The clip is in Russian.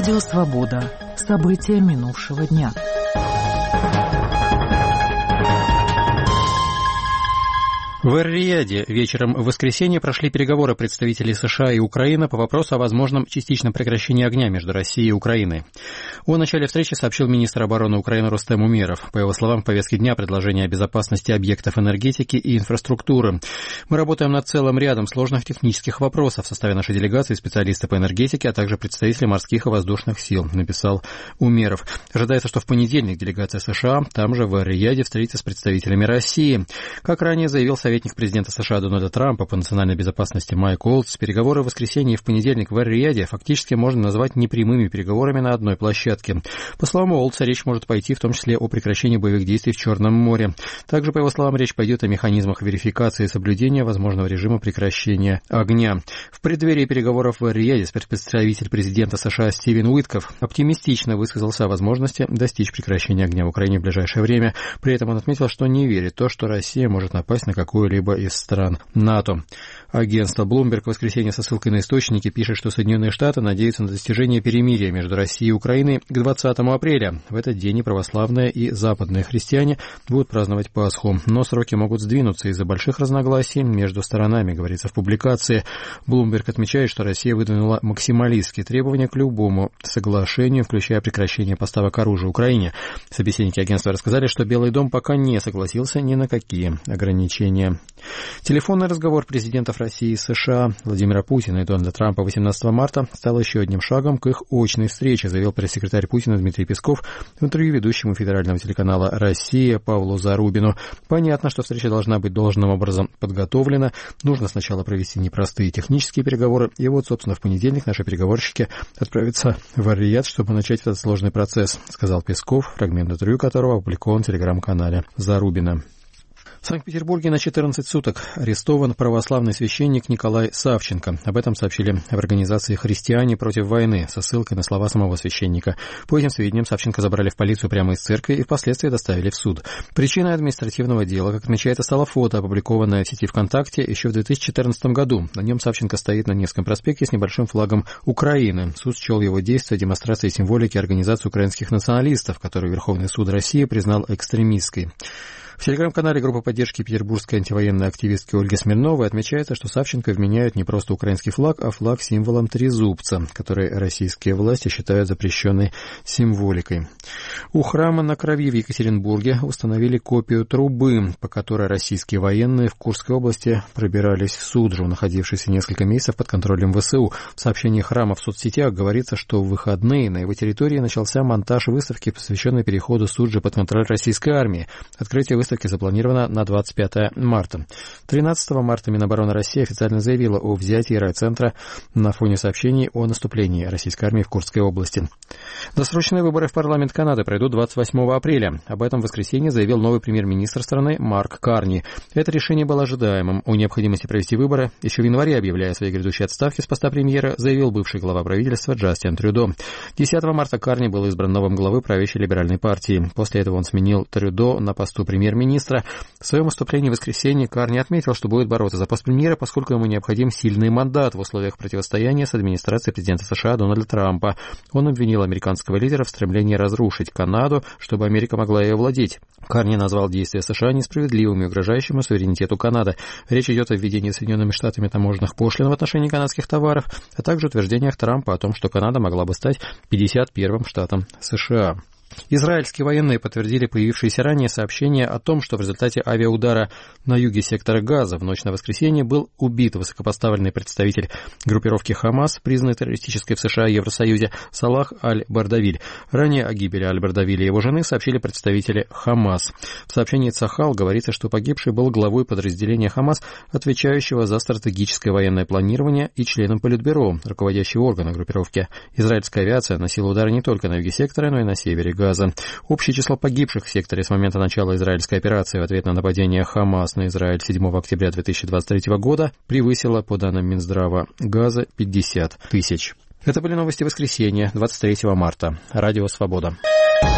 Радио «Свобода». События минувшего дня. В Эр-Рияде вечером в воскресенье прошли переговоры представителей США и Украины по вопросу о возможном частичном прекращении огня между Россией и Украиной. О начале встречи сообщил министр обороны Украины Рустем Умеров. По его словам, в повестке дня предложение о безопасности объектов энергетики и инфраструктуры. Мы работаем над целым рядом сложных технических вопросов. В составе нашей делегации специалисты по энергетике, а также представители морских и воздушных сил, написал Умеров. Ожидается, что в понедельник делегация США там же в Эр-Рияде встретится с представителями России. Как ранее заявил советник президента США Дональда Трампа по национальной безопасности Майк Уолтс, переговоры в воскресенье и в понедельник в Эр-Рияде фактически можно назвать непрямыми переговорами на одной площадке. По словам Уолтса, речь может пойти в том числе о прекращении боевых действий в Черном море. Также, по его словам, речь пойдет о механизмах верификации и соблюдения возможного режима прекращения огня. В преддверии переговоров в Эр-Рияде представитель президента США Стивен Уитков оптимистично высказался о возможности достичь прекращения огня в Украине в ближайшее время. При этом он отметил, что не верит в то, что Россия может напасть на какую-либо из стран НАТО. Агентство Bloomberg в воскресенье со ссылкой на источники пишет, что Соединенные Штаты надеются на достижение перемирия между Россией и Украиной к 20 апреля. В этот день и православные, и западные христиане будут праздновать Пасху. Но сроки могут сдвинуться из-за больших разногласий между сторонами, говорится в публикации. Bloomberg отмечает, что Россия выдвинула максималистские требования к любому соглашению, включая прекращение поставок оружия Украине. Собеседники агентства рассказали, что Белый дом пока не согласился ни на какие ограничения. Телефонный разговор президентов России и США Владимира Путина и Дональда Трампа 18 марта стал еще одним шагом к их очной встрече, заявил пресс-секретарь Путина Дмитрий Песков в интервью ведущему федерального телеканала «Россия» Павлу Зарубину. Понятно, что встреча должна быть должным образом подготовлена. Нужно сначала провести непростые технические переговоры. И вот, собственно, в понедельник наши переговорщики отправятся в Эр-Рияд, чтобы начать этот сложный процесс, сказал Песков, фрагмент интервью которого опубликован в телеграм-канале Зарубина. В Санкт-Петербурге на 14 суток арестован православный священник Николай Савченко. Об этом сообщили в организации «Христиане против войны» со ссылкой на слова самого священника. По этим сведениям, Савченко забрали в полицию прямо из церкви и впоследствии доставили в суд. Причиной административного дела, как отмечается, стало фото, опубликованное в сети ВКонтакте еще в 2014 году. На нем Савченко стоит на Невском проспекте с небольшим флагом Украины. Суд счел его действия демонстрацией символики организации украинских националистов, которую Верховный суд России признал экстремистской. В телеграм-канале группы поддержки петербургской антивоенной активистки Ольги Смирновой отмечается, что Савченко вменяют не просто украинский флаг, а флаг символом трезубца, который российские власти считают запрещенной символикой. У храма на Крови в Екатеринбурге установили копию трубы, по которой российские военные в Курской области пробирались в Суджу, находившийся несколько месяцев под контролем ВСУ. В сообщении храма в соцсетях говорится, что в выходные на его территории начался монтаж выставки, посвященной переходу Суджи под контроль российской армии. Открытие выставки запланировано на 25 марта. 13 марта Минобороны России официально заявила о взятии райцентра на фоне сообщений о наступлении российской армии в Курской области. Досрочные выборы в парламент Канады пройдут 28 апреля. Об этом в воскресенье заявил новый премьер-министр страны Марк Карни. Это решение было ожидаемым. О необходимости провести выборы еще в январе, объявляя о своей грядущей отставке с поста премьера, заявил бывший глава правительства Джастин Трюдо. 10 марта Карни был избран новым главой правящей либеральной партии. После этого он сменил Трюдо на посту премьер-министра. В своем выступлении в воскресенье Карни отметил, что будет бороться за пост премьера, поскольку ему необходим сильный мандат в условиях противостояния с администрацией президента США Дональда Трампа. Он обвинил американского лидера в стремлении разрушить Канаду, чтобы Америка могла ее владеть. Карни назвал действия США несправедливыми и угрожающими суверенитету Канады. Речь идет о введении Соединенными Штатами таможенных пошлин в отношении канадских товаров, а также утверждениях Трампа о том, что Канада могла бы стать 51-м штатом США. Израильские военные подтвердили появившиеся ранее сообщения о том, что в результате авиаудара на юге сектора Газа в ночь на воскресенье был убит высокопоставленный представитель группировки Хамас, признанной террористической в США и Евросоюзе, Салах Аль-Бардавиль. Ранее о гибели Аль-Бардавиля и его жены сообщили представители Хамас. В сообщении Цахал говорится, что погибший был главой подразделения Хамас, отвечающего за стратегическое военное планирование, и членом Политбюро, руководящего органа группировки. Израильская авиация наносила удары не только на юге сектора, но и на севере Газа. Общее число погибших в секторе с момента начала израильской операции в ответ на нападение Хамас на Израиль 7 октября 2023 года превысило, по данным Минздрава Газа, 50 тысяч. Это были новости воскресенья, 23 марта. Радио «Свобода».